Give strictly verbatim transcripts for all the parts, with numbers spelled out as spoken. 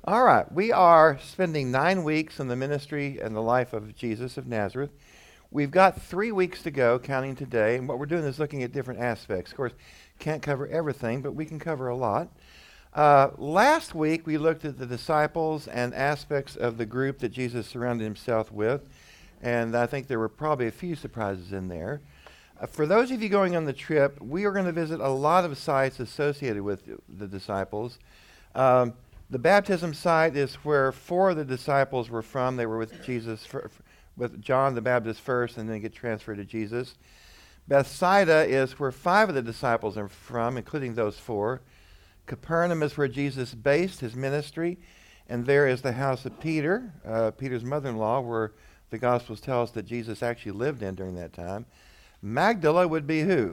All right, we are spending nine weeks in the ministry and the life of Jesus of Nazareth. We've got three weeks to go, counting today, and what we're doing is looking at different aspects. Of course, can't cover everything, but we can cover a lot. Uh, last week, we looked at the disciples and aspects of the group that Jesus surrounded himself with, and I think there were probably a few surprises in there. Uh, for those of you going on the trip, we are going to visit a lot of sites associated with the disciples. Um, The baptism site is where four of the disciples were from. They were with Jesus, for, with John the Baptist first, and then get transferred to Jesus. Bethsaida is where five of the disciples are from, including those four. Capernaum is where Jesus based his ministry, and there is the house of Peter, uh, Peter's mother-in-law, where the Gospels tell us that Jesus actually lived in during that time. Magdala would be who?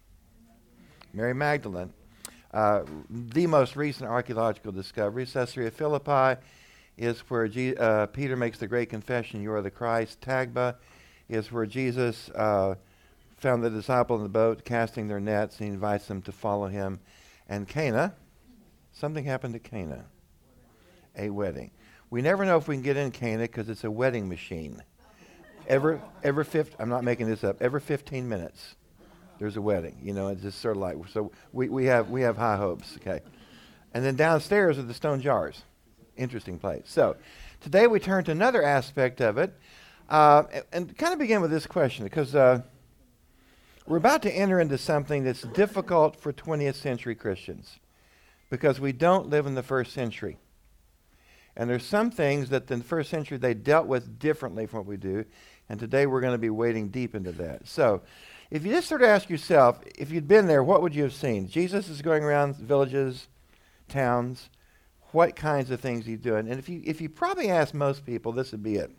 Mary Magdalene. Uh, the most recent archaeological discovery, Caesarea Philippi, is where G- uh, Peter makes the great confession, "You are the Christ." Tagba is where Jesus uh, found the disciple in the boat casting their nets, and he invites them to follow him. And Cana, something happened to Cana, a wedding. We never know if we can get in Cana because it's a wedding machine. Every, every fifth, I'm not making this up, every fifteen minutes. There's a wedding, you know, it's just sort of like, so we, we have we have high hopes, okay. And then downstairs are the stone jars. Interesting place. So today we turn to another aspect of it, uh, and, and kind of begin with this question, because uh, we're about to enter into something that's difficult for twentieth century Christians, because we don't live in the first century. And there's some things that in the first century they dealt with differently from what we do, and today we're going to be wading deep into that. So if you just sort of ask yourself, if you'd been there, what would you have seen? Jesus is going around villages, towns. What kinds of things he's doing? And if you if you probably ask most people, this would be it.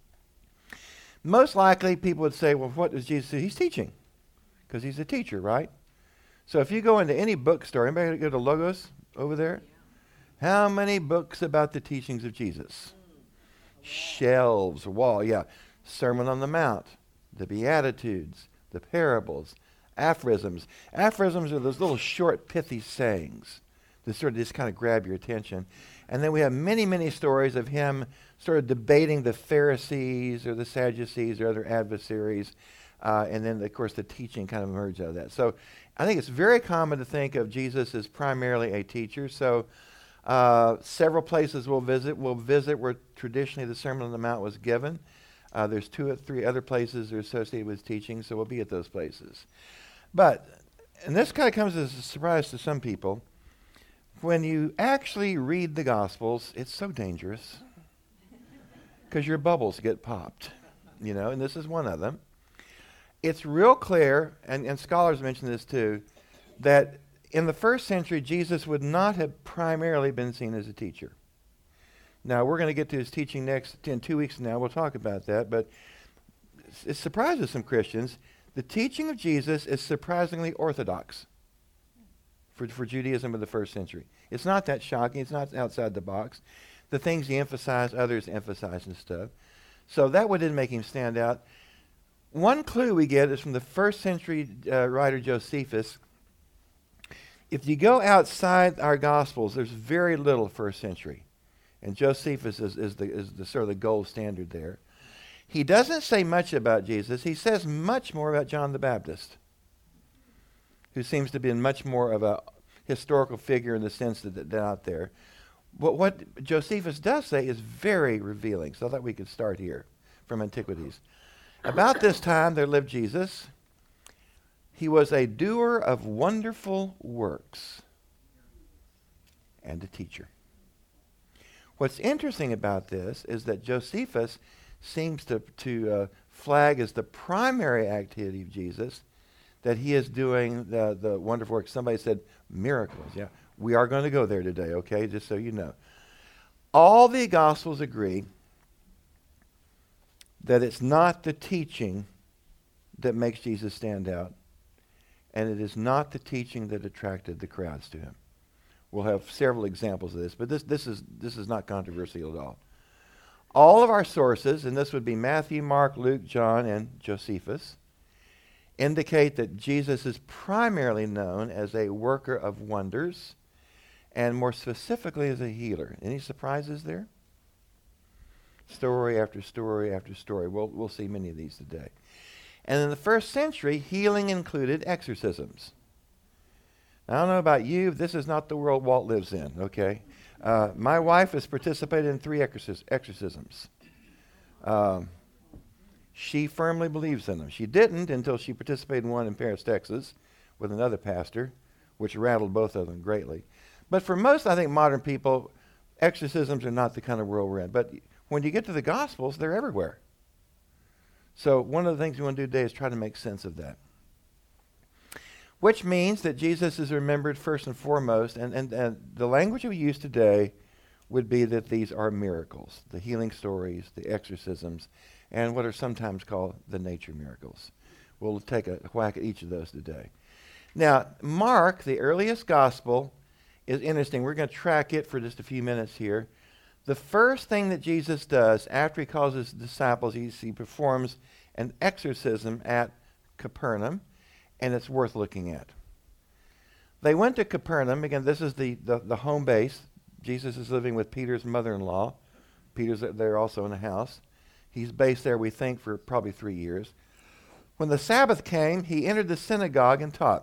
Most likely, people would say, well, what does Jesus do? He's teaching, because he's a teacher, right? So if you go into any bookstore, anybody go to Logos over there? How many books about the teachings of Jesus? Shelves, wall, yeah. Sermon on the Mount, the Beatitudes, the parables, aphorisms. Aphorisms are those little short, pithy sayings that sort of just kind of grab your attention. And then we have many, many stories of him sort of debating the Pharisees or the Sadducees or other adversaries. Uh, and then, of course, the teaching kind of emerged out of that. So I think it's very common to think of Jesus as primarily a teacher. So uh, several places we'll visit. We'll visit where traditionally the Sermon on the Mount was given. Uh, there's two or three other places that are associated with teaching, so we'll be at those places. But, and this kind of comes as a surprise to some people, when you actually read the Gospels, it's so dangerous because your bubbles get popped, you know, and this is one of them. It's real clear, and, and scholars mention this too, that in the first century, Jesus would not have primarily been seen as a teacher. Now, we're going to get to his teaching next in two weeks from now. We'll talk about that. But it surprises some Christians. The teaching of Jesus is surprisingly orthodox for, for Judaism of the first century. It's not that shocking. It's not outside the box. The things he emphasized, others emphasized and stuff. So that one didn't make him stand out. One clue we get is from the first century uh, writer Josephus. If you go outside our Gospels, there's very little first century. And Josephus is, is, the, is the sort of the gold standard there. He doesn't say much about Jesus. He says much more about John the Baptist, who seems to be much more of a historical figure in the sense that they're out there. But what Josephus does say is very revealing. So I thought we could start here from Antiquities. About this time there lived Jesus. He was a doer of wonderful works and a teacher. What's interesting about this is that Josephus seems to, to uh, flag as the primary activity of Jesus that he is doing the, the wonderful works. Somebody said miracles. Yeah, we are going to go there today, okay, just so you know. All the Gospels agree that it's not the teaching that makes Jesus stand out, and it is not the teaching that attracted the crowds to him. We'll have several examples of this, but this, this is this is not controversial at all. All of our sources, and this would be Matthew, Mark, Luke, John, and Josephus, indicate that Jesus is primarily known as a worker of wonders and more specifically as a healer. Any surprises there? Story after story after story. We'll, we'll see many of these today. And in the first century, healing included exorcisms. Now, I don't know about you, this is not the world Walt lives in, okay? Uh, my wife has participated in three exorcis- exorcisms. Um, she firmly believes in them. She didn't until she participated in one in Paris, Texas, with another pastor, which rattled both of them greatly. But for most, I think, modern people, exorcisms are not the kind of world we're in. But when you get to the Gospels, they're everywhere. So one of the things we want to do today is try to make sense of that. Which means that Jesus is remembered first and foremost, and, and, and the language we use today would be that these are miracles, the healing stories, the exorcisms, and what are sometimes called the nature miracles. We'll take a whack at each of those today. Now, Mark, the earliest gospel, is interesting. We're going to track it for just a few minutes here. The first thing that Jesus does after he calls his disciples, he, he performs an exorcism at Capernaum, and it's worth looking at. They went to Capernaum. Again, this is the, the, the home base. Jesus is living with Peter's mother-in-law. Peter's there also in the house. He's based there, we think, for probably three years. When the Sabbath came, he entered the synagogue and taught.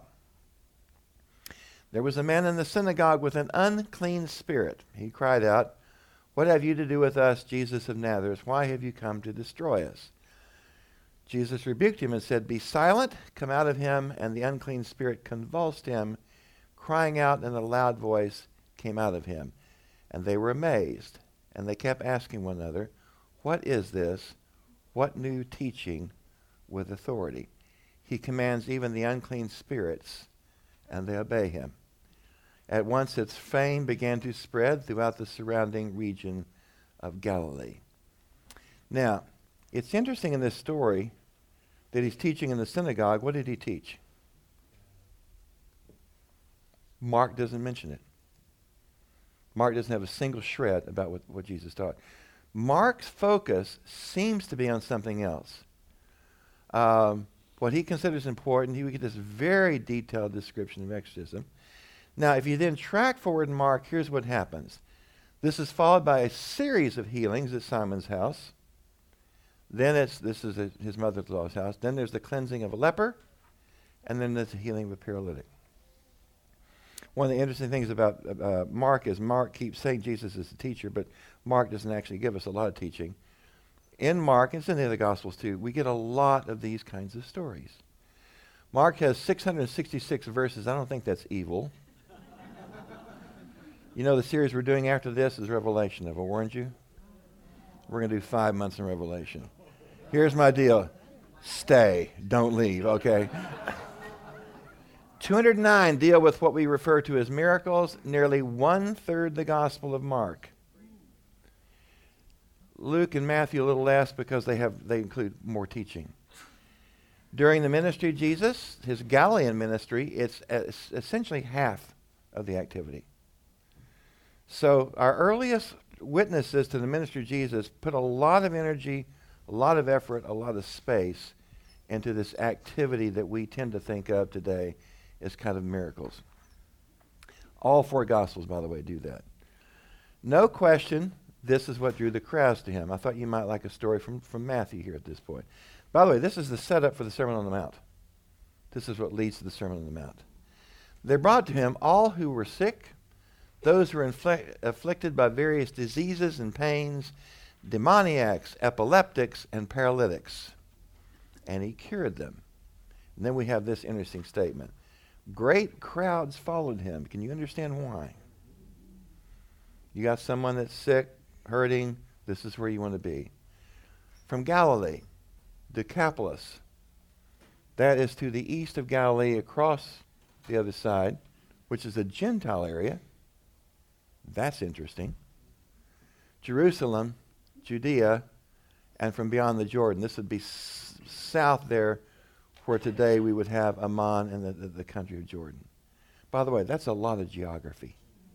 There was a man in the synagogue with an unclean spirit. He cried out, "What have you to do with us, Jesus of Nazareth? Why have you come to destroy us?" Jesus rebuked him and said, "Be silent, come out of him." And the unclean spirit convulsed him, crying out in a loud voice, came out of him. And they were amazed, and they kept asking one another, "What is this? What new teaching with authority? He commands even the unclean spirits, and they obey him." At once its fame began to spread throughout the surrounding region of Galilee. Now, it's interesting in this story that he's teaching in the synagogue. What did he teach? Mark doesn't mention it. Mark doesn't have a single shred about what, what Jesus taught. Mark's focus seems to be on something else. Um, what he considers important, he would get this very detailed description of exorcism. Now, if you then track forward in Mark, here's what happens. This is followed by a series of healings at Simon's house. Then it's, this is a, his mother-in-law's house. Then there's the cleansing of a leper. And then there's the healing of a paralytic. One of the interesting things about uh, Mark is Mark keeps saying Jesus is the teacher, but Mark doesn't actually give us a lot of teaching. In Mark, and it's in the other Gospels too, we get a lot of these kinds of stories. Mark has six hundred sixty-six verses. I don't think that's evil. You know, the series we're doing after this is Revelation. Have I warned you? We're going to do five months in Revelation. Here's my deal. Stay. Don't leave, okay? two hundred nine deal with what we refer to as miracles, nearly one-third the Gospel of Mark. Luke and Matthew a little less because they have they include more teaching. During the ministry of Jesus, his Galilean ministry, it's, it's essentially half of the activity. So our earliest witnesses to the ministry of Jesus put a lot of energy, a lot of effort, a lot of space into this activity that we tend to think of today as kind of miracles. All four Gospels, by the way, do that. No question, this is what drew the crowds to him. I thought you might like a story from, from Matthew here at this point. By the way, this is the setup for the Sermon on the Mount. This is what leads to the Sermon on the Mount. They brought to him all who were sick, those who were infl- afflicted by various diseases and pains, demoniacs, epileptics, and paralytics. And he cured them. And then we have this interesting statement. Great crowds followed him. Can you understand why? You got someone that's sick, hurting, this is where you want to be. From Galilee, Decapolis. That is to the east of Galilee across the other side, which is a Gentile area. That's interesting. Jerusalem, Judea, and from beyond the Jordan. This would be s- south there, where today we would have Amman and the, the, the country of Jordan. By the way, that's a lot of geography.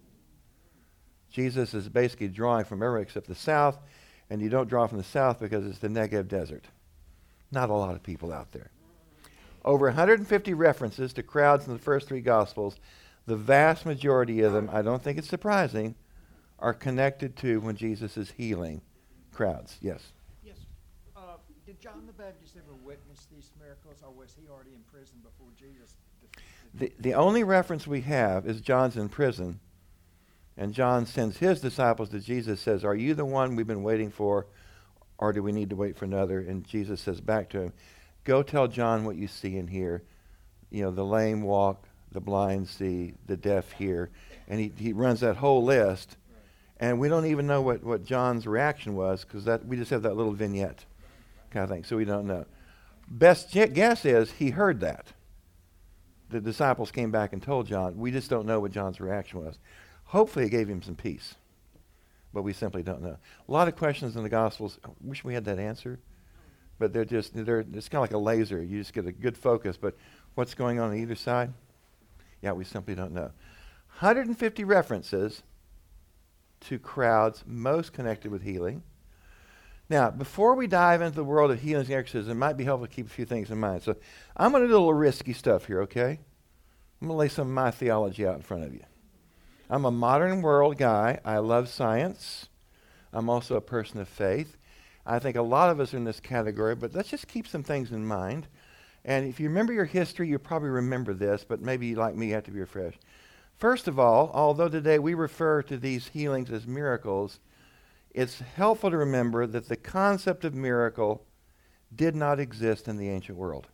Jesus is basically drawing from everywhere except the south, and you don't draw from the south because it's the Negev desert. Not a lot of people out there. Over one hundred fifty references to crowds in the first three Gospels. The vast majority of them, I don't think it's surprising, are connected to when Jesus is healing crowds. Yes? Yes. Uh, did John the Baptist ever witness these miracles, or was he already in prison before Jesus? The, the only reference we have is John's in prison, and John sends his disciples to Jesus, says, are you the one we've been waiting for, or do we need to wait for another? And Jesus says back to him, go tell John what you see and hear. You know, the lame walk, the blind see, the deaf hear. And he, he runs that whole list. And we don't even know what, what John's reaction was, because that we just have that little vignette kind of thing, so we don't know. Best guess is he heard that. The disciples came back and told John. We just don't know what John's reaction was. Hopefully it gave him some peace, but we simply don't know. A lot of questions in the Gospels, I wish we had that answer, but they're just, they're, it's kind of like a laser. You just get a good focus, but what's going on on either side? Yeah, we simply don't know. one hundred fifty references to crowds most connected with healing. Now, before we dive into the world of healings and exorcism, it might be helpful to keep a few things in mind. So I'm going to do a little risky stuff here, okay? I'm going to lay some of my theology out in front of you. I'm a modern world guy. I love science. I'm also a person of faith. I think a lot of us are in this category, but let's just keep some things in mind. And if you remember your history, you probably remember this, but maybe like me, you have to be refreshed. First of all, although today we refer to these healings as miracles, it's helpful to remember that the concept of miracle did not exist in the ancient world.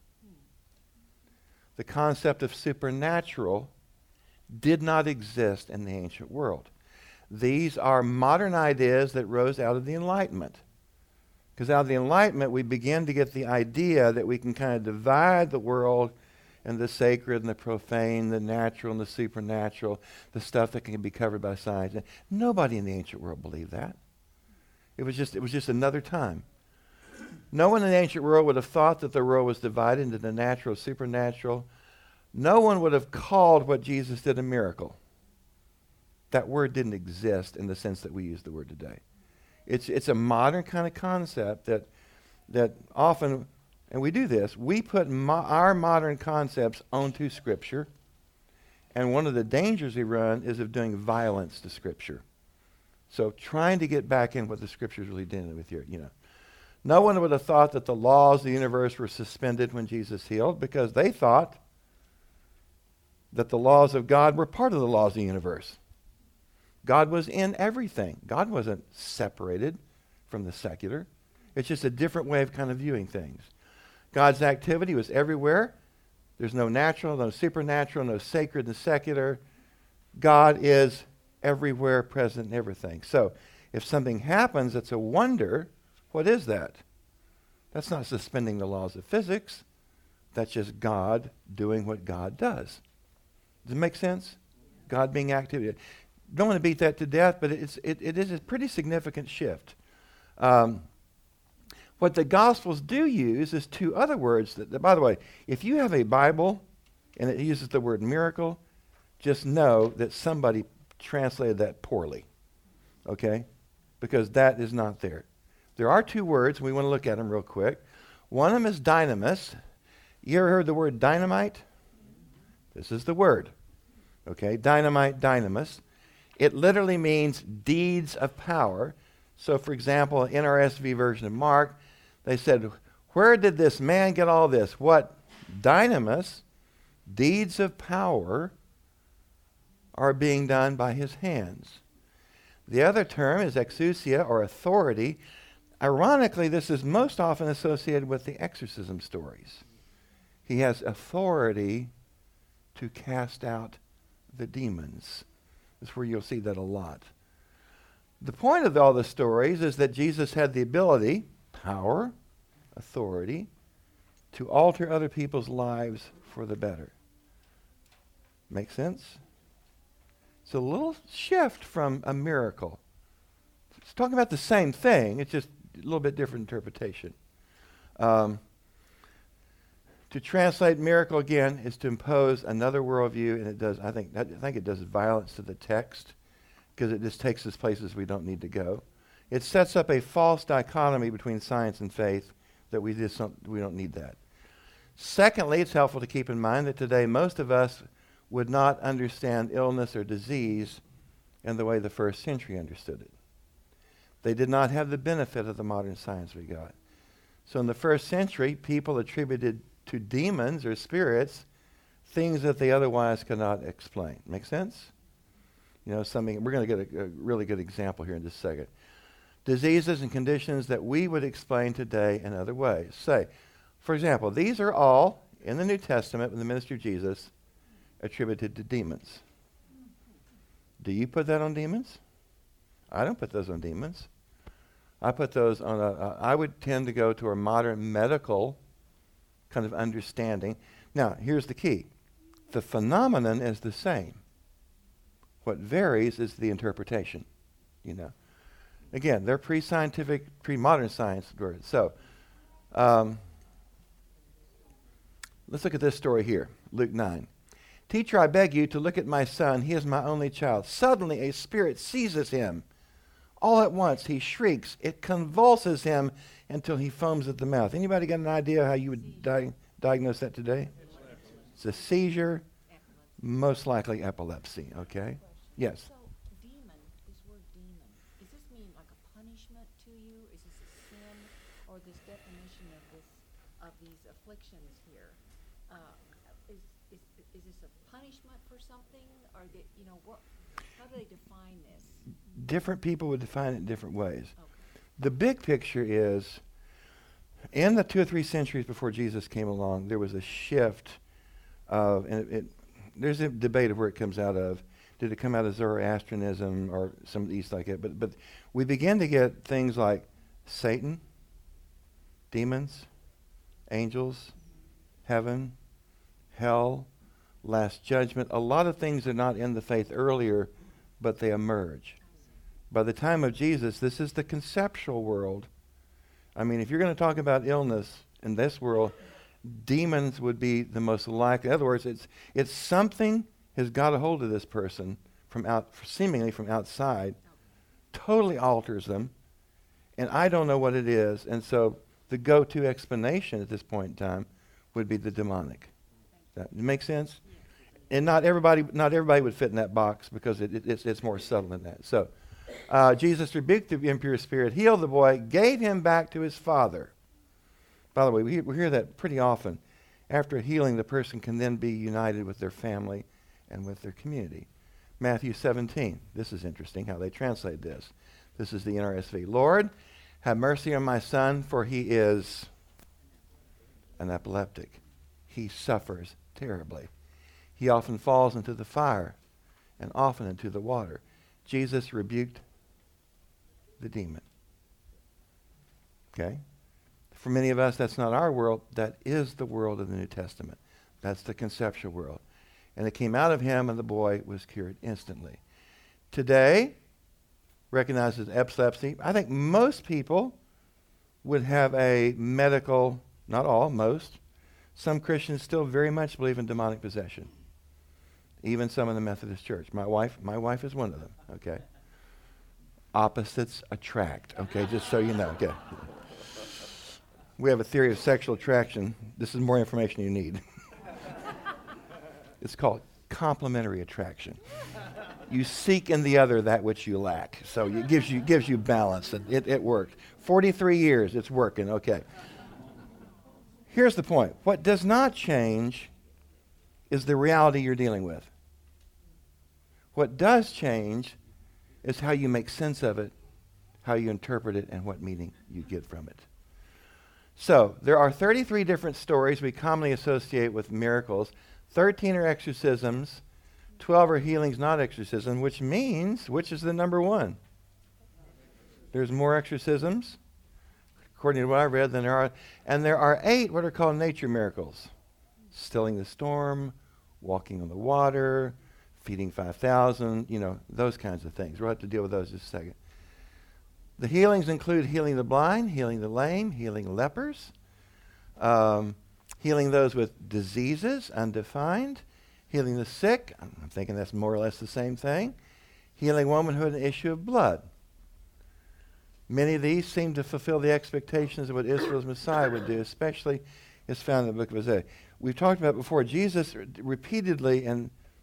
The concept of supernatural did not exist in the ancient world. These are modern ideas that rose out of the Enlightenment. Because out of the Enlightenment, we begin to get the idea that we can kind of divide the world and the sacred and the profane, the natural and the supernatural, the stuff that can be covered by science. And nobody in the ancient world believed that. It was just it was just another time. No one in the ancient world would have thought that the world was divided into the natural and supernatural. No one would have called what Jesus did a miracle. That word didn't exist in the sense that we use the word today. It's it's a modern kind of concept that that often, and we do this, we put mo- our modern concepts onto Scripture, and one of the dangers we run is of doing violence to Scripture. So trying to get back in what the Scripture is really dealing with here, you know. No one would have thought that the laws of the universe were suspended when Jesus healed, because they thought that the laws of God were part of the laws of the universe. God was in everything. God wasn't separated from the secular. It's just a different way of kind of viewing things. God's activity was everywhere. There's no natural, no supernatural, no sacred and secular. God is everywhere, present in everything. So if something happens that's a wonder, what is that? That's not suspending the laws of physics. That's just God doing what God does. Does it make sense? God being active. Don't want to beat that to death, but it's, it, it is a pretty significant shift. Um, what the Gospels do use is two other words. That, that, by the way, if you have a Bible and it uses the word miracle, just know that somebody translated that poorly, okay? Because that is not there. There are two words, and we want to look at them real quick. One of them is dynamis. You ever heard the word dynamite? This is the word, okay? Dynamite, dynamis. It literally means deeds of power. So, for example, in N R S V version of Mark, they said, where did this man get all this? What? Dynamis, deeds of power, are being done by his hands. The other term is exousia, or authority. Ironically, this is most often associated with the exorcism stories. He has authority to cast out the demons. That's where you'll see that a lot. The point of all the stories is that Jesus had the ability, power, authority, to alter other people's lives for the better. Make sense? It's a little shift from a miracle. It's talking about the same thing. It's just a little bit different interpretation. Um, to translate miracle again is to impose another worldview, and it does. I think. I think it does violence to the text because it just takes us places we don't need to go. It sets up a false dichotomy between science and faith that we just don't, we don't need that. Secondly, it's helpful to keep in mind that today most of us would not understand illness or disease in the way the first century understood it. They did not have the benefit of the modern science we got. So in the first century, people attributed to demons or spirits things that they otherwise could not explain. Make sense? You know, something, we're going to get a, a really good example here in just a second. Diseases and conditions that we would explain today in other ways. Say, for example, these are all, in the New Testament, in the ministry of Jesus, attributed to demons. Do you put that on demons? I don't put those on demons. I put those on a, a I would tend to go to a modern medical kind of understanding. Now, here's the key. The phenomenon is the same. What varies is the interpretation, you know. Again, they're pre-scientific, pre-modern science words. So, um, let's look at this story here, Luke nine. Teacher, I beg you to look at my son. He is my only child. Suddenly a spirit seizes him. All at once he shrieks. It convulses him until he foams at the mouth. Anybody got an idea how you would di- diagnose that today? It's a seizure, most likely epilepsy, okay? Yes? So, demon, this word demon, does this mean like a punishment to you? Is this a sin? Or this definition of this, of these afflictions here? Uh, is, is, is this a punishment for something? Or, the, you know, what? How do they define this? Different people would define it in different ways. Okay. The big picture is, in the two or three centuries before Jesus came along, there was a shift of, and it, it, there's a debate of where it comes out of. Did it come out of Zoroastrianism or some of these like it? But, but we begin to get things like Satan, demons, angels, heaven, hell, last judgment. A lot of things are not in the faith earlier, but they emerge. By the time of Jesus, this is the conceptual world. I mean, if you're going to talk about illness in this world, demons would be the most likely. In other words, it's it's something has got a hold of this person from out, seemingly from outside, totally alters them, and I don't know what it is. And so the go-to explanation at this point in time would be the demonic. That make sense? And not everybody, not everybody would fit in that box because it, it, it's, it's more subtle than that. So uh, Jesus rebuked the impure spirit, healed the boy, gave him back to his father. By the way, we, we hear that pretty often. After healing, the person can then be united with their family and with their community. Matthew seventeen. This is interesting how they translate this. This is the N R S V. Lord, have mercy on my son, for he is an epileptic. He suffers terribly. He often falls into the fire and often into the water. Jesus rebuked the demon. Okay? For many of us, that's not our world. That is the world of the New Testament. That's the conceptual world. And it came out of him, and the boy was cured instantly. Today, recognized as epilepsy, I think most people would have a medical, not all, most. Some Christians still very much believe in demonic possession. Even some in the Methodist Church. My wife, my wife is one of them, okay? Opposites attract, okay, just so you know, okay. We have a theory of sexual attraction. This is more information you need. It's called complementary attraction. You seek in the other that which you lack. So it gives you gives you balance. It, it, it worked. forty-three years, it's working, okay. Here's the point. What does not change is the reality you're dealing with. What does change is how you make sense of it, how you interpret it, and what meaning you get from it. So, there are thirty-three different stories we commonly associate with miracles. thirteen are exorcisms, twelve are healings, not exorcism, which means, which is the number one? There's more exorcisms, according to what I read, than there are. And there are eight what are called nature miracles. Stilling the storm, walking on the water, feeding five thousand, you know, those kinds of things. We'll have to deal with those in just a second. The healings include healing the blind, healing the lame, healing lepers, um, healing those with diseases, undefined, healing the sick. I'm thinking that's more or less the same thing. Healing woman who had an issue of blood. Many of these seem to fulfill the expectations of what Israel's Messiah would do, especially as found in the book of Isaiah. We've talked about before, Jesus r- repeatedly in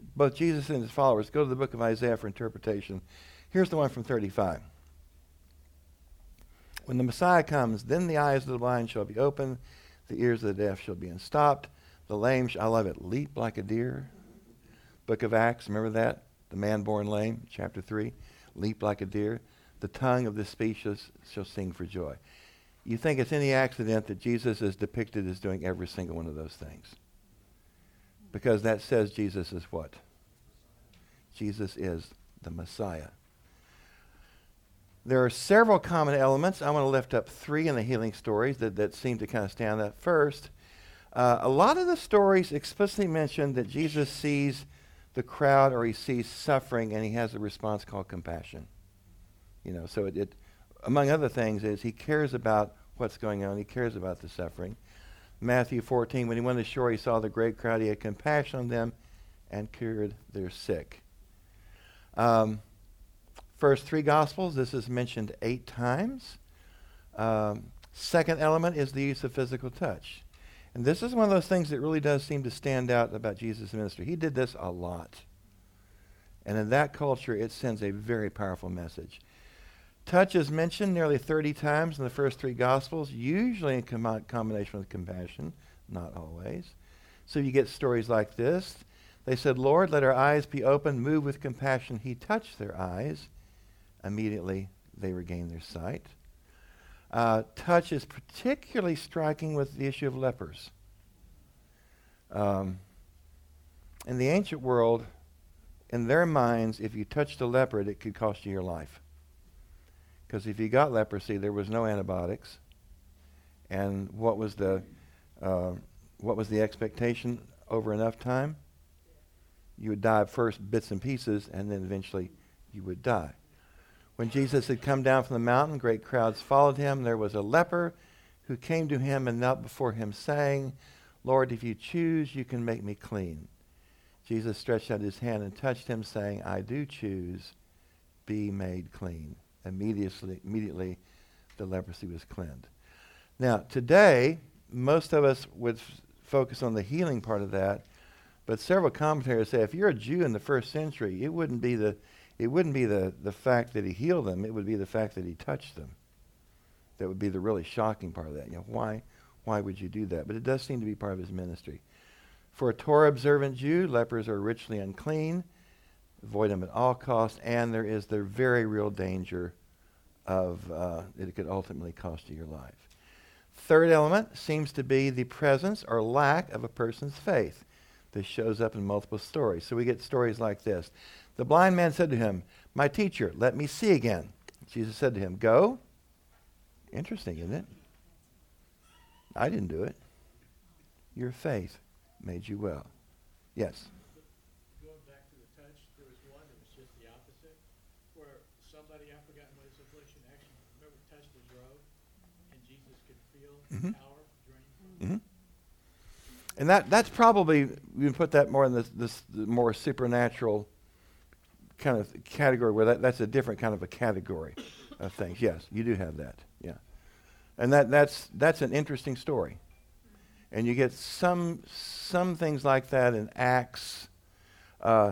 both Jesus and his followers, go to the book of Isaiah for interpretation. Here's the one from thirty-five. When the Messiah comes, then the eyes of the blind shall be opened, the ears of the deaf shall be unstopped, the lame, sh- I love it, leap like a deer. Book of Acts, remember that? The man born lame, chapter three, leap like a deer. The tongue of the speechless shall sing for joy. You think it's any accident that Jesus is depicted as doing every single one of those things? Because that says Jesus is what? Jesus is the Messiah. There are several common elements. I want to lift up three in the healing stories that, that seem to kind of stand out. First, uh, a lot of the stories explicitly mention that Jesus sees the crowd or he sees suffering and he has a response called compassion. You know, so it, it among other things, is he cares about what's going on. He cares about the suffering. Matthew fourteen, when he went ashore, he saw the great crowd. He had compassion on them and cured their sick. Um, first three Gospels, this is mentioned eight times. Um, second element is the use of physical touch. And this is one of those things that really does seem to stand out about Jesus' ministry. He did this a lot. And in that culture, it sends a very powerful message. Touch is mentioned nearly thirty times in the first three Gospels, usually in com- combination with compassion, not always. So you get stories like this. They said, Lord, let our eyes be open, move with compassion. He touched their eyes. Immediately, they regained their sight. Uh, touch is particularly striking with the issue of lepers. Um, in the ancient world, in their minds, if you touched a leper, it could cost you your life. Because if you got leprosy, there was no antibiotics. And what was the uh, what was the expectation over enough time? You would die of first bits and pieces, and then eventually you would die. When Jesus had come down from the mountain, great crowds followed him. There was a leper who came to him and knelt before him, saying, Lord, if you choose, you can make me clean. Jesus stretched out his hand and touched him, saying, I do choose, be made clean. Immediately, immediately the leprosy was cleansed. Now, today, most of us would f- focus on the healing part of that, but several commentators say if you're a Jew in the first century, it wouldn't be the it wouldn't be the, the fact that he healed them, it would be the fact that he touched them. That would be the really shocking part of that. You know, why why would you do that? But it does seem to be part of his ministry. For a Torah observant Jew, lepers are ritually unclean. Avoid them at all costs, and there is the very real danger of uh, that it could ultimately cost you your life. Third element seems to be the presence or lack of a person's faith. This shows up in multiple stories. So we get stories like this. The blind man said to him, my teacher, let me see again. Jesus said to him, go. Interesting, isn't it? I didn't do it. Your faith made you well. Yes? Going back to the touch, there was one that was just the opposite, where somebody, I've forgotten what his affliction, actually, remember, touched his robe, and Jesus could feel Mhm. power drain from him. Mm-hmm. And that that's probably, you can put that more in this, this the more supernatural kind of category, where that, that's a different kind of a category of things. Yes, you do have that. Yeah. And that that's that's an interesting story. And you get some some things like that in Acts. Uh,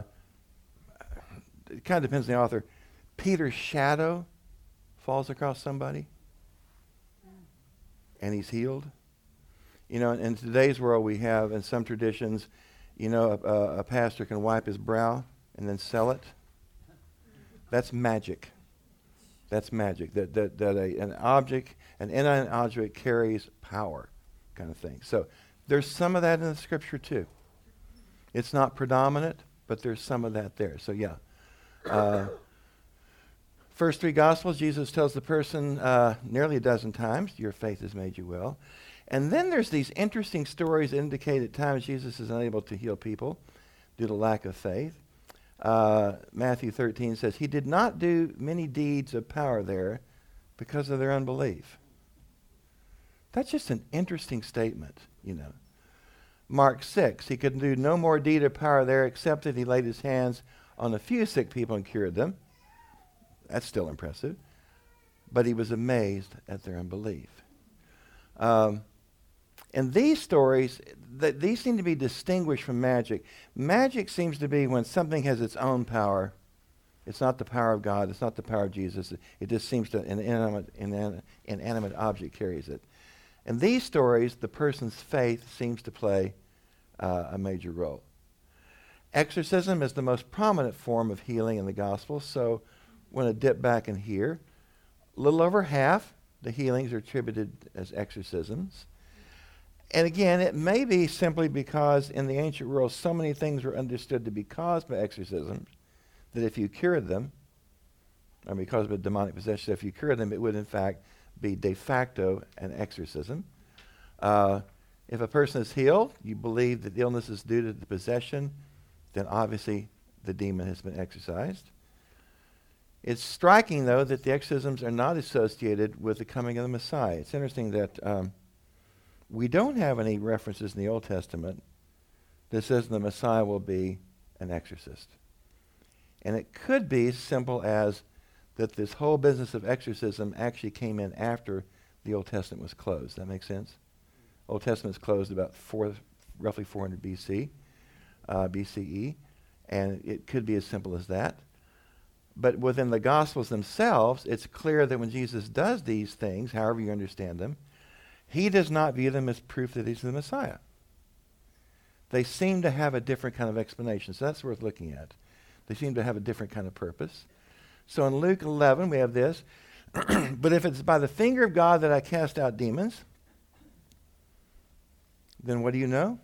it kind of depends on the author. Peter's shadow falls across somebody, and he's healed. You know, in today's world, we have, in some traditions, you know, a, a pastor can wipe his brow and then sell it. That's magic. That's magic. That that that a, an object, an inanimate object, carries power, kind of thing. So there's some of that in the scripture too. It's not predominant, but there's some of that there. So yeah. Uh, first three Gospels, Jesus tells the person uh, nearly a dozen times, your faith has made you well. And then there's these interesting stories that indicate at times Jesus is unable to heal people due to lack of faith. Uh, Matthew thirteen says, he did not do many deeds of power there because of their unbelief. That's just an interesting statement, you know. Mark six, he could do no more deed of power there except that he laid his hands on a few sick people and cured them. That's still impressive. But he was amazed at their unbelief. Um, And these stories, th- these seem to be distinguished from magic. Magic seems to be when something has its own power. It's not the power of God. It's not the power of Jesus. It, it just seems to, an inanimate, inan- inanimate object carries it. In these stories, the person's faith seems to play uh, a major role. Exorcism is the most prominent form of healing in the Gospel, so I'm going to dip back in here. A little over half the healings are attributed as exorcisms. And again, it may be simply because in the ancient world so many things were understood to be caused by exorcisms that if you cured them, or because of a demonic possession, if you cured them, it would in fact be de facto an exorcism. Uh, if a person is healed, you believe that the illness is due to the possession, then obviously the demon has been exorcised. It's striking, though, that the exorcisms are not associated with the coming of the Messiah. It's interesting that um, we don't have any references in the Old Testament that says the Messiah will be an exorcist. And it could be as simple as that this whole business of exorcism actually came in after the Old Testament was closed. That makes sense? Old Testament is closed about four, roughly four hundred B C, uh, B C E, and it could be as simple as that. But within the Gospels themselves, it's clear that when Jesus does these things, however you understand them, he does not view them as proof that he's the Messiah. They seem to have a different kind of explanation, so that's worth looking at. They seem to have a different kind of purpose. So in Luke eleven, we have this. But if it's by the finger of God that I cast out demons, then what do you know?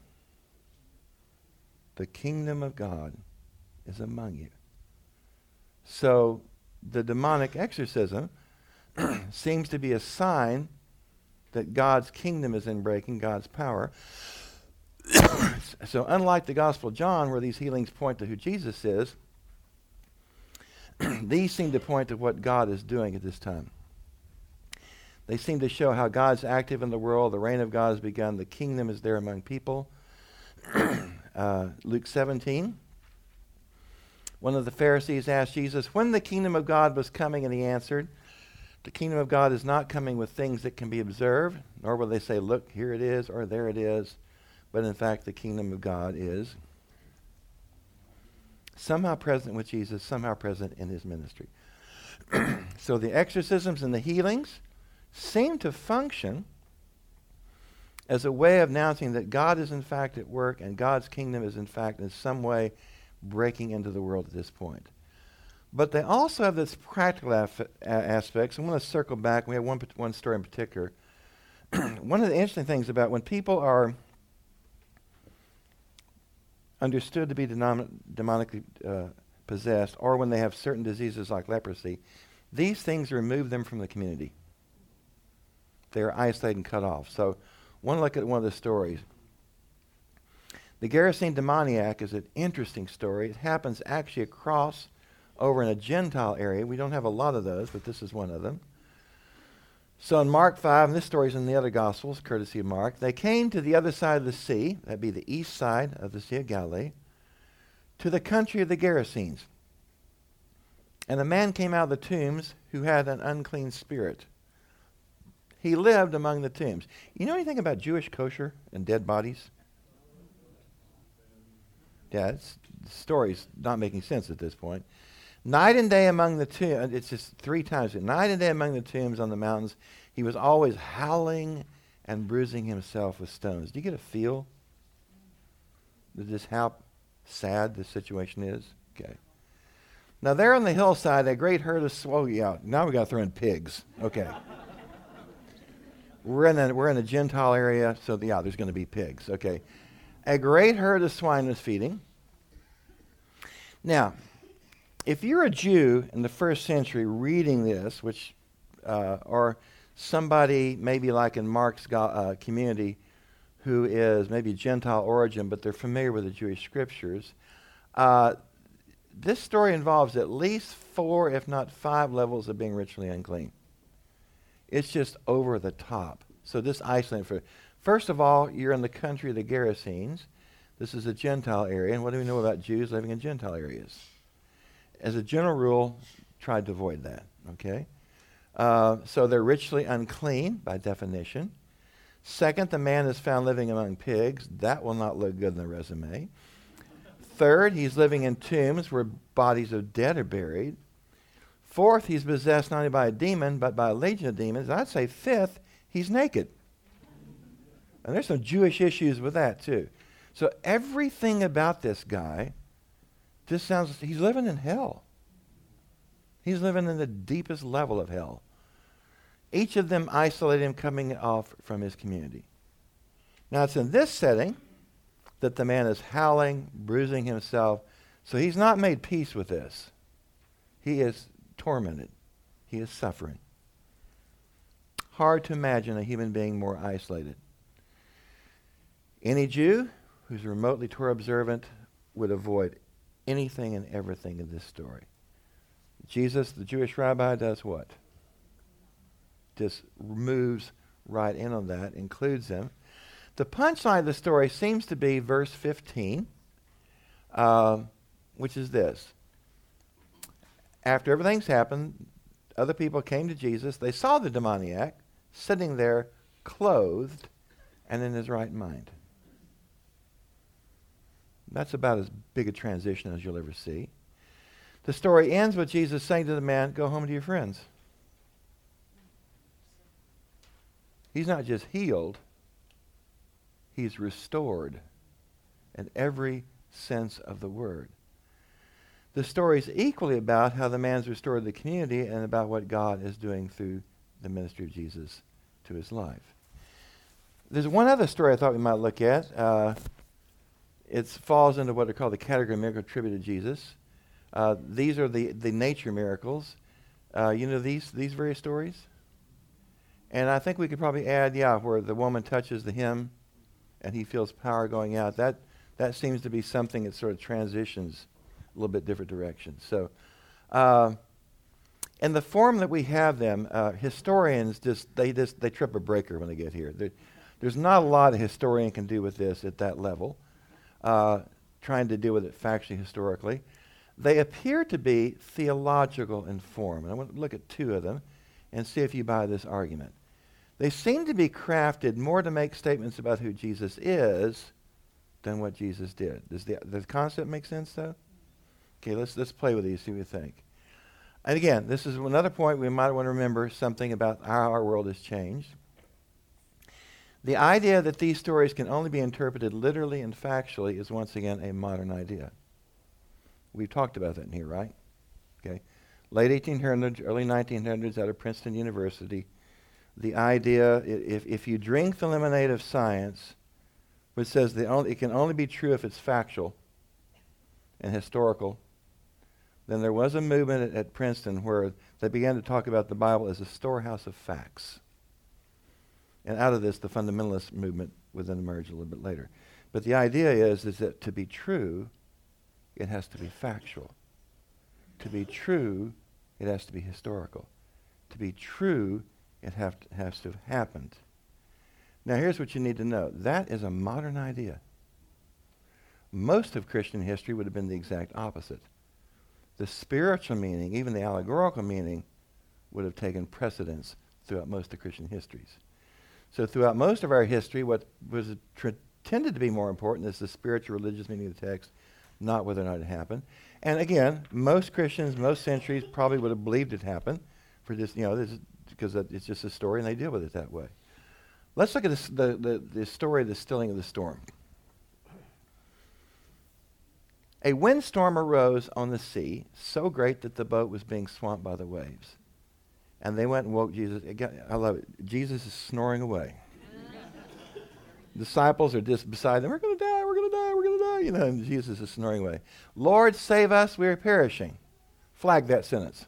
The kingdom of God is among you. So the demonic exorcism seems to be a sign that God's kingdom is in breaking, God's power. So unlike the Gospel of John, where these healings point to who Jesus is, these seem to point to what God is doing at this time. They seem to show how God's active in the world, the reign of God has begun, the kingdom is there among people. uh, Luke seventeen. One of the Pharisees asked Jesus when the kingdom of God was coming, and he answered, the kingdom of God is not coming with things that can be observed, nor will they say, look, here it is, or there it is. But in fact, the kingdom of God is somehow present with Jesus, somehow present in his ministry. So the exorcisms and the healings seem to function as a way of announcing that God is in fact at work and God's kingdom is in fact in some way breaking into the world at this point. But they also have this practical af- aspects. I want to circle back. We have one, one story in particular. One of the interesting things about when people are understood to be denom- demonically uh, possessed, or when they have certain diseases like leprosy, these things remove them from the community. They are isolated and cut off. So, one look at one of the stories. The Gerasene demoniac is an interesting story. It happens actually across over in a Gentile area. We don't have a lot of those, but this is one of them. So in Mark five, and this story is in the other Gospels, courtesy of Mark, they came to the other side of the sea, that'd be the east side of the Sea of Galilee, to the country of the Gerasenes. And a man came out of the tombs who had an unclean spirit. He lived among the tombs. You know anything about Jewish kosher and dead bodies? Yeah, it's, the story's not making sense at this point. Night and day among the tombs, it's just three times. Night and day among the tombs on the mountains, he was always howling and bruising himself with stones. Do you get a feel of just how sad the situation is? Okay. Now there on the hillside, a great herd of swine. Oh yeah, now we got to throw in pigs. Okay. we're in a we're in a Gentile area, so yeah, there's going to be pigs. Okay. A great herd of swine was feeding. Now, if you're a Jew in the first century reading this, which, uh, or somebody maybe like in Mark's go- uh, community who is maybe Gentile origin, but they're familiar with the Jewish scriptures, uh, this story involves at least four, if not five, levels of being ritually unclean. It's just over the top. So this isolating for, first of all, you're in the country of the Gerasenes. This is a Gentile area, and what do we know about Jews living in Gentile areas? As a general rule, tried to avoid that, okay? Uh, so they're ritually unclean by definition. Second, the man is found living among pigs. That will not look good in the resume. Third, he's living in tombs where bodies of dead are buried. Fourth, he's possessed not only by a demon, but by a legion of demons. I'd say fifth, he's naked. And there's some Jewish issues with that, too. So everything about this guy just sounds, he's living in hell. He's living in the deepest level of hell. Each of them isolate him, coming off from his community. Now, it's in this setting that the man is howling, bruising himself. So he's not made peace with this. He is tormented. He is suffering. Hard to imagine a human being more isolated. Any Jew who's remotely Torah observant would avoid anything and everything in this story. Jesus, the Jewish rabbi, does what? Just moves right in on that, includes them. The punchline of the story seems to be verse fifteen, uh, which is this. After everything's happened, other people came to Jesus. They saw the demoniac sitting there clothed and in his right mind. That's about as big a transition as you'll ever see. The story ends with Jesus saying to the man, go home to your friends. He's not just healed, he's restored in every sense of the word. The story is equally about how the man's restored the community and about what God is doing through the ministry of Jesus to his life. There's one other story I thought we might look at. Uh, it falls into what are called the category of miracle attributed to Jesus. Uh, these are the, the nature miracles. Uh, you know these these various stories? And I think we could probably add, yeah, where the woman touches the hem and he feels power going out. That that seems to be something that sort of transitions a little bit different directions. So, uh, in the form that we have them, uh, historians just they just they trip a breaker when they get here. There, there's not a lot a historian can do with this at that level, uh, trying to deal with it factually, historically. They appear to be theological in form. And I want to look at two of them and see if you buy this argument. They seem to be crafted more to make statements about who Jesus is than what Jesus did. Does the, does the concept make sense, though? Okay, let's let's play with these, see what you think. And again, this is another point we might want to remember something about how our world has changed. The idea that these stories can only be interpreted literally and factually is once again a modern idea. We've talked about that in here, right? Okay. Late eighteen hundreds, early nineteen hundreds out of Princeton University, the idea, if, if you drink the lemonade of science, which says the only, it can only be true if it's factual and historical, then there was a movement at, at Princeton where they began to talk about the Bible as a storehouse of facts. And out of this, the fundamentalist movement would then emerge a little bit later. But the idea is, is that to be true, it has to be factual. To be true, it has to be historical. To be true, it have to, has to have happened. Now here's what you need to know. That is a modern idea. Most of Christian history would have been the exact opposite. The spiritual meaning, even the allegorical meaning, would have taken precedence throughout most of Christian histories. So throughout most of our history, what was tr- tended to be more important is the spiritual religious meaning of the text, not whether or not it happened. And again, most Christians, most centuries probably would have believed it happened for just, you know, this is, because it's just a story and they deal with it that way. Let's look at this, the, the, the story of the stilling of the storm. A windstorm arose on the sea, so great that the boat was being swamped by the waves. And they went and woke Jesus. Again, I love it. Jesus is snoring away. Disciples are just beside them. We're going to die, we're going to die, we're going to die. You know, and Jesus is snoring away. Lord, save us, we are perishing. Flag that sentence.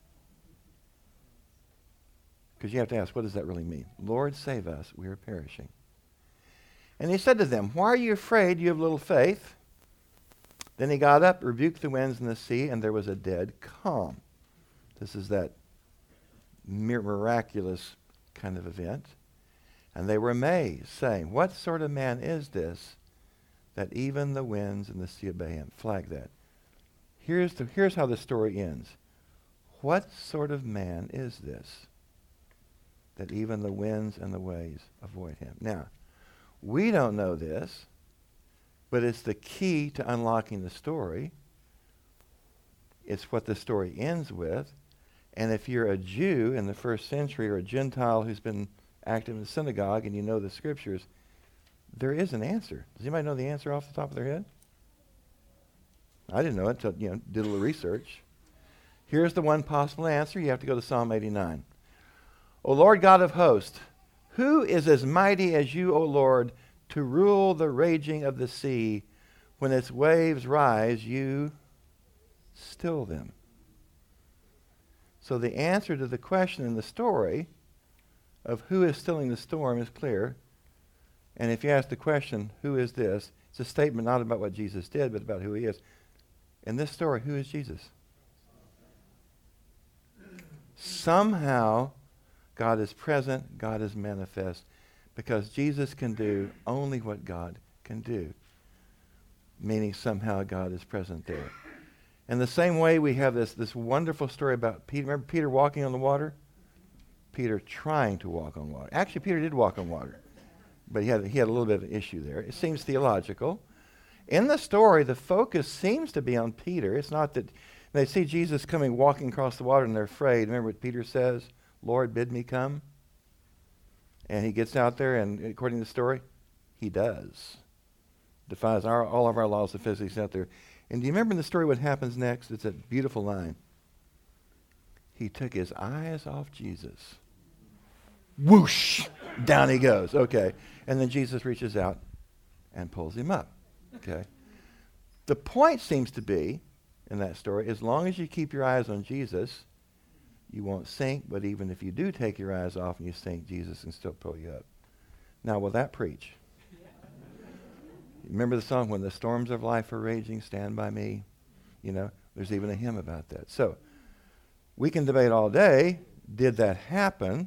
Because you have to ask, what does that really mean? Lord, save us, we are perishing. And he said to them, why are you afraid? You have little faith. Then he got up, rebuked the winds and the sea, and there was a dead calm. This is that mir- miraculous kind of event. And they were amazed, saying, what sort of man is this that even the winds and the sea obey him? Flag that. Here's, the, here's how the story ends. What sort of man is this that even the winds and the waves avoid him. Now, we don't know this, but it's the key to unlocking the story. It's what the story ends with. And if you're a Jew in the first century or a Gentile who's been active in the synagogue and you know the scriptures, there is an answer. Does anybody know the answer off the top of their head? I didn't know it until, you know, did a little research. Here's the one possible answer. You have to go to Psalm eighty-nine. O Lord God of hosts, who is as mighty as you, O Lord, to rule the raging of the sea? When its waves rise, you still them. So the answer to the question in the story of who is stilling the storm is clear. And if you ask the question, who is this? It's a statement not about what Jesus did, but about who he is. In this story, who is Jesus? Somehow, God is present, God is manifest, because Jesus can do only what God can do. Meaning somehow God is present there. In the same way, we have this, this wonderful story about Peter. Remember Peter walking on the water? Peter trying to walk on water. Actually, Peter did walk on water. But he had, he had a little bit of an issue there. It seems theological. In the story, the focus seems to be on Peter. It's not that they see Jesus coming, walking across the water, and they're afraid. Remember what Peter says? Lord, bid me come. And he gets out there, and according to the story, he does. Defies our, all of our laws of physics out there. And do you remember in the story what happens next? It's a beautiful line. He took his eyes off Jesus. Whoosh! Down he goes. Okay. And then Jesus reaches out and pulls him up. Okay. The point seems to be, in that story, as long as you keep your eyes on Jesus, you won't sink. But even if you do take your eyes off and you sink, Jesus can still pull you up. Now, will that preach? Remember the song, when the storms of life are raging, stand by me? You know, there's even a hymn about that. So, we can debate all day, did that happen?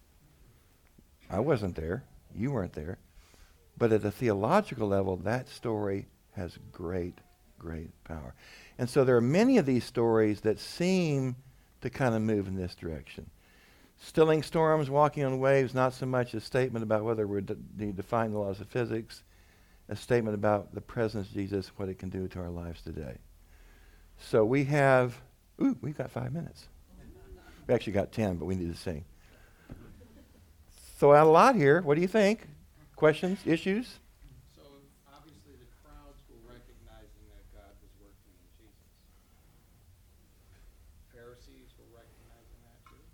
I wasn't there. You weren't there. But at a theological level, that story has great, great power. And so there are many of these stories that seem to kind of move in this direction. Stilling storms, walking on waves, not so much a statement about whether we're de- defying the laws of physics, a statement about the presence of Jesus, what it can do to our lives today. So we have, ooh, we've got five minutes. We actually got ten, but we need to sing. So out a lot here. What do you think? Questions, issues? So obviously the crowds were recognizing that God was working in Jesus. Pharisees were recognizing that too.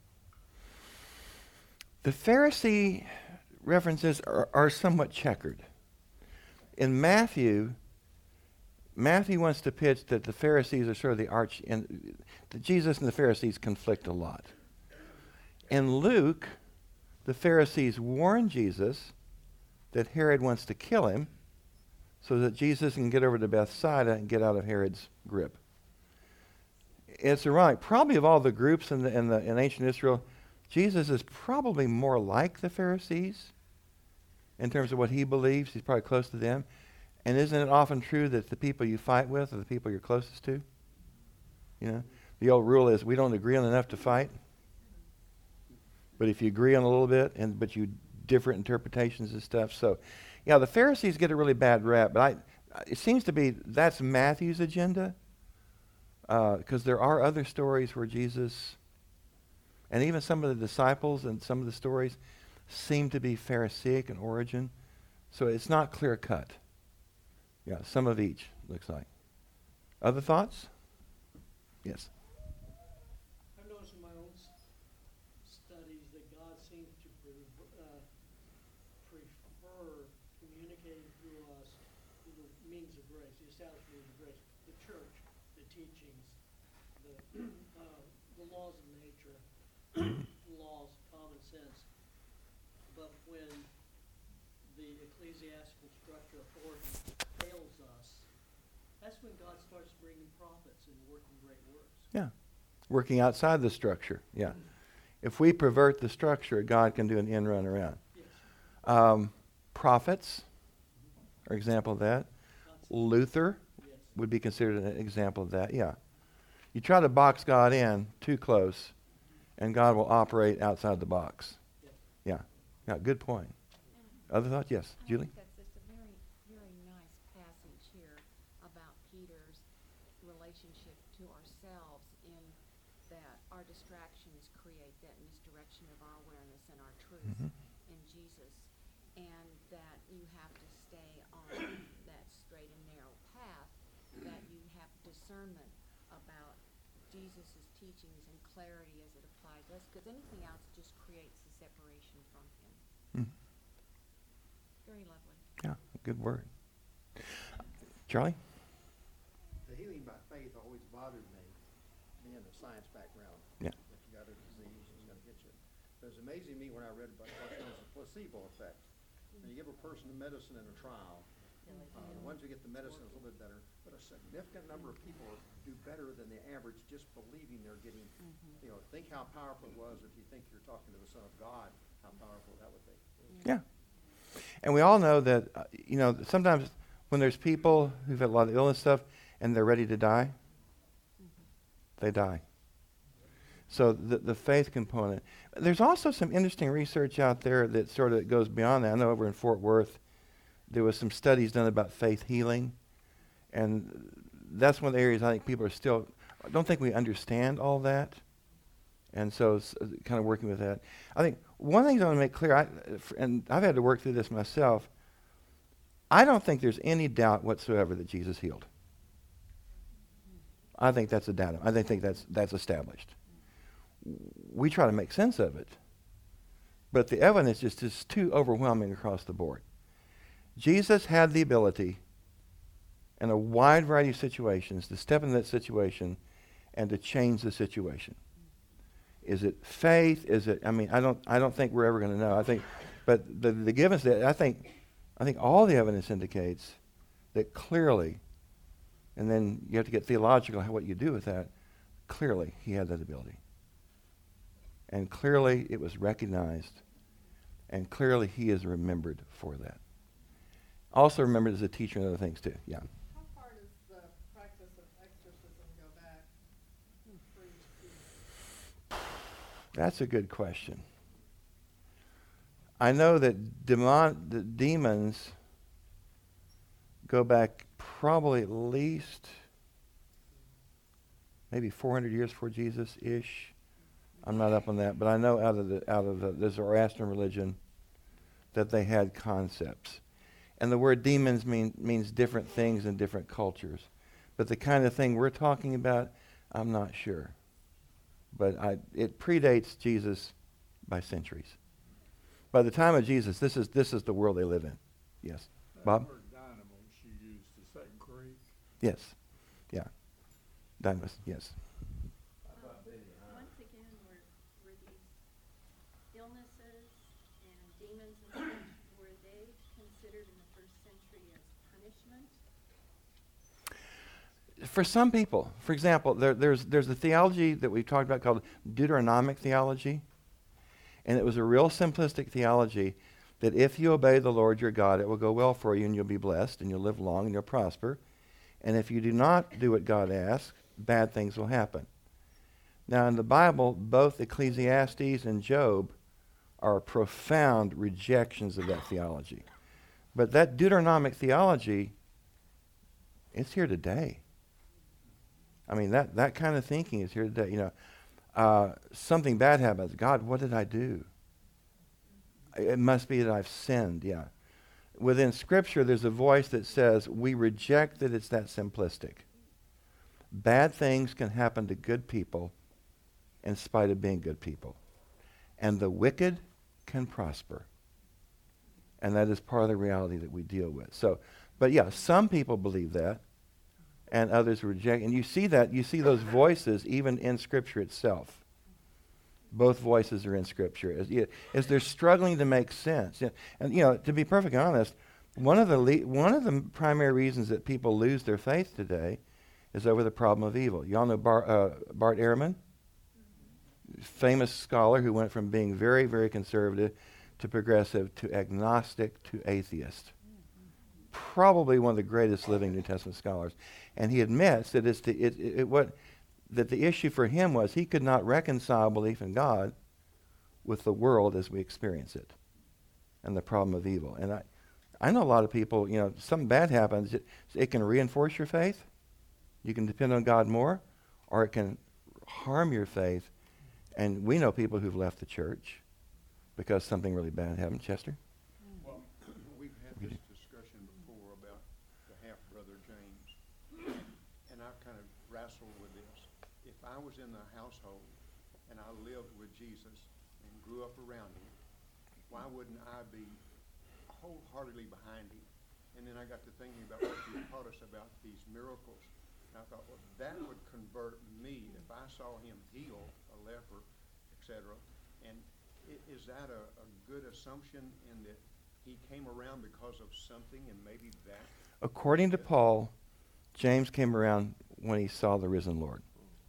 The Pharisee references are, are somewhat checkered. In Matthew, Matthew wants to pitch that the Pharisees are sort of the arch, and that Jesus and the Pharisees conflict a lot. In Luke, the Pharisees warn Jesus that Herod wants to kill him so that Jesus can get over to Bethsaida and get out of Herod's grip. It's ironic. Probably of all the groups in, the, in, the, in ancient Israel, Jesus is probably more like the Pharisees in terms of what he believes. He's probably close to them. And isn't it often true that the people you fight with are the people you're closest to? You know, the old rule is we don't agree on enough to fight. But if you agree on a little bit, and but you different interpretations of stuff. So, yeah, the Pharisees get a really bad rap. But I, it seems to be that's Matthew's agenda, because uh, there are other stories where Jesus, and even some of the disciples and some of the stories, seem to be Pharisaic in origin. So it's not clear cut. Yeah, some of each looks like. Other thoughts? Yes. I've noticed in my own s- studies that God seems to pre- uh, prefer communicating through us through the means of grace, the established means of grace, the church, the teachings, the uh, the laws of nature, laws, common sense. But when the ecclesiastical structure authority fails us, that's when God starts bringing prophets and working great works. Yeah. Working outside the structure. Yeah. If we pervert the structure, God can do an end run around. Yes. Um, prophets are an example of that. Luther Yes. would be considered an example of that. Yeah. You try to box God in too close, and God will operate outside the box. Yeah. Yeah, good point. Other thoughts? Yes, I Julie? think that's just a very, very nice passage here about Peter's relationship to ourselves in that our distractions create that misdirection of our awareness and our truth Mhm. in Jesus, and that you have to stay on that straight and narrow path, that you have discernment about Jesus' teachings and clarity as it applies to us, because anything else just creates a separation from him. Mm. Very lovely. Yeah, good word. Charlie? The healing by faith always bothered me, being a science background. Yeah. If you got a disease, it's going to hit you. But it was amazing to me when I read about what's known as the placebo effect. When you give a person a medicine in a trial, uh, the ones who get the medicine is a little bit better, but a significant number of people do better than the average just believing they're getting, you know, think how powerful it was if you think you're talking to the Son of God, how powerful that would be. Yeah. And we all know that, uh, you know, sometimes when there's people who've had a lot of illness stuff and they're ready to die, they die. So the, the faith component. There's also some interesting research out there that sort of goes beyond that. I know over in Fort Worth, there was some studies done about faith healing. And that's one of the areas I think people are still, I don't think we understand all that. And so it's uh, kind of working with that. I think one thing I want to make clear, I, and I've had to work through this myself, I don't think there's any doubt whatsoever that Jesus healed. I think that's a datum. I think that's that's established. We try to make sense of it, but the evidence is just too overwhelming across the board. Jesus had the ability in a wide variety of situations to step into that situation and to change the situation. Is it faith? Is it? I mean, I don't. I don't think we're ever going to know. I think, but the the given that I think, I think all the evidence indicates that clearly, and then you have to get theological how what you do with that. Clearly, he had that ability, and clearly it was recognized, and clearly he is remembered for that. Also remembered as a teacher and other things too. Yeah. How far does the practice of exorcism go back for each people? That's a good question. I know that demon, the demons go back probably at least maybe four hundred years before Jesus-ish. I'm not up on that, but I know out of the out of the, the Zoroastrian religion that they had concepts. And the word demons mean, means different things in different cultures. But the kind of thing we're talking about, I'm not sure. But I, it predates Jesus by centuries. By the time of Jesus, this is this is the world they live in. Yes. That Bob? word dynamos you used, is that Greek? Yes. Yeah. Dynamis, yes. Once again, were, were these illnesses and demons and such, were they considered in the first century as punishment? For some people, for example, there, there's there's a theology that we've talked about called Deuteronomic theology. And it was a real simplistic theology that if you obey the Lord your God, it will go well for you and you'll be blessed and you'll live long and you'll prosper. And if you do not do what God asks, bad things will happen. Now in the Bible, both Ecclesiastes and Job are profound rejections of that theology. But that Deuteronomic theology, it's here today. I mean, that, that kind of thinking is here today. You know, uh, something bad happens. God, what did I do? It must be that I've sinned, yeah. Within Scripture, there's a voice that says, we reject that it's that simplistic. Bad things can happen to good people in spite of being good people. And the wicked can prosper. And that is part of the reality that we deal with. So, but yeah, some people believe that, and others reject. And you see that, you see those voices even in Scripture itself. Both voices are in Scripture. As, as they're struggling to make sense. And, you know, to be perfectly honest, one of the le- one of the primary reasons that people lose their faith today is over the problem of evil. You all know Bar, uh, Bart Ehrman? Famous scholar who went from being very, very conservative to progressive to agnostic to atheist. Probably one of the greatest living New Testament scholars. And he admits that it's the, it, it, it, what, that the issue for him was he could not reconcile belief in God with the world as we experience it and the problem of evil. And I, I know a lot of people, you know, something bad happens, it, it can reinforce your faith. You can depend on God more, or it can harm your faith. And we know people who've left the church because something really bad happened. Chester? Well, we've had this discussion before about the half-brother James, and I've kind of wrestled with this. If I was in the household and I lived with Jesus and grew up around him, why wouldn't I be wholeheartedly behind him? And then I got to thinking about what you taught us about these miracles. And I thought, well, that would convert me if I saw him heal a leper, et cetera. And i- is that a, a good assumption in that he came around because of something, and maybe that? According to Paul, James came around when he saw the risen Lord.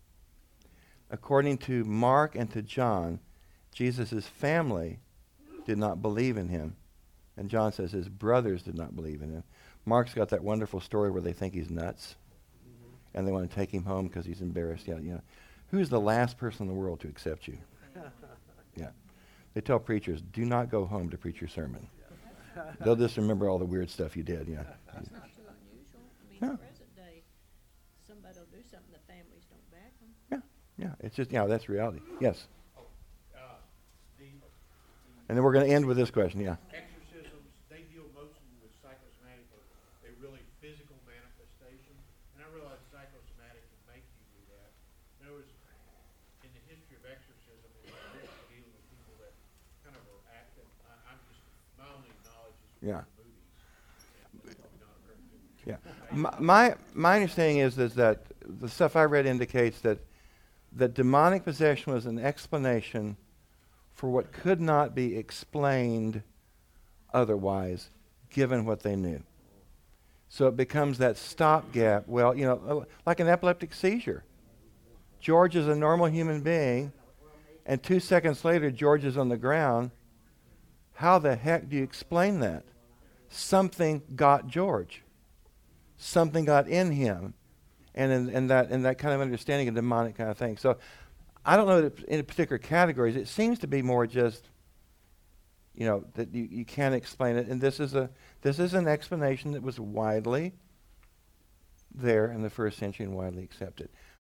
According to Mark and to John, Jesus' family did not believe in him. And John says his brothers did not believe in him. Mark's got that wonderful story where they think he's nuts. And they want to take him home because he's embarrassed. Yeah, you know, who's the last person in the world to accept you? Yeah. They tell preachers, do not go home to preach your sermon. They'll just remember all the weird stuff you did. Yeah. That's not too unusual. I mean, Yeah. in present day, somebody will do something, the families don't back them. Yeah. Yeah. It's just, you know, that's reality. Yes. Uh, the, And then we're going to end with this question. Yeah. exorcisms, they deal mostly with psychosomatic, or a really physical manifestation. And I realize psychosomatic can make you do that. In other words, in the history of exorcism, it's mostly dealing with people that kind of are active. I, I'm just, my only knowledge is from Yeah. the movies. And it's probably not occurring to me. Yeah. My, my my understanding is, is that the stuff I read indicates that that demonic possession was an explanation for what could not be explained otherwise, given what they knew. So it becomes that stopgap. Well, you know, like an epileptic seizure. George is a normal human being, and two seconds later, George is on the ground. How the heck do you explain that? Something got George. Something got in him, and in, in that in that kind of understanding of demonic kind of thing. So I don't know that in particular categories. It seems to be more just, you know, that you, you can't explain it. And this is a this is an explanation that was widely there in the first century and widely accepted.